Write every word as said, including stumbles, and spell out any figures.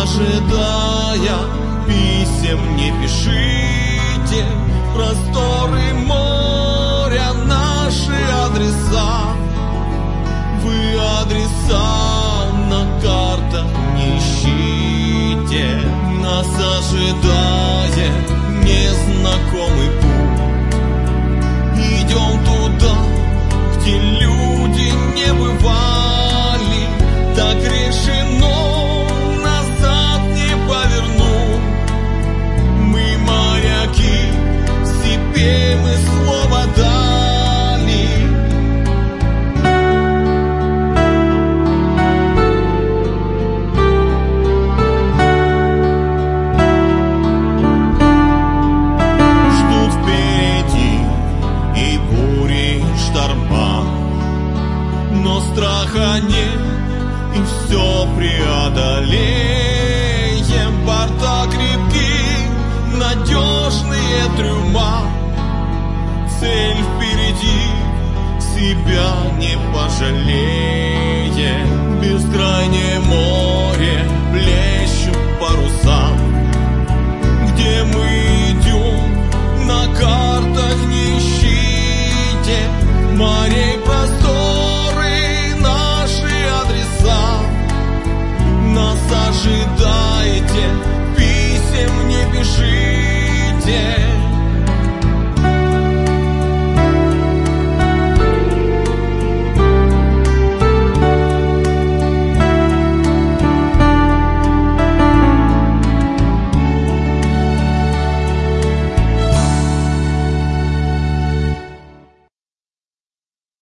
ожидая писем, не пишите. Просторы моря наши адреса. Вы адреса на картах не ищите. Нас ожидает незнакомый путь. Идем туда, где люди не бывали. Так решено, назад не повернуть. Мы моряки, себе мы слово дали. Ждут впереди и бури, и шторма, но страха нет, и все преодолеем. Борта крепки, надежные трюма. Цель впереди, себя не пожалеем. Бескрайнее море, плещут паруса. Где мы идем, на картах не ищите. Морей просторы, наши адреса. Нас ожидаете, писем не пишите.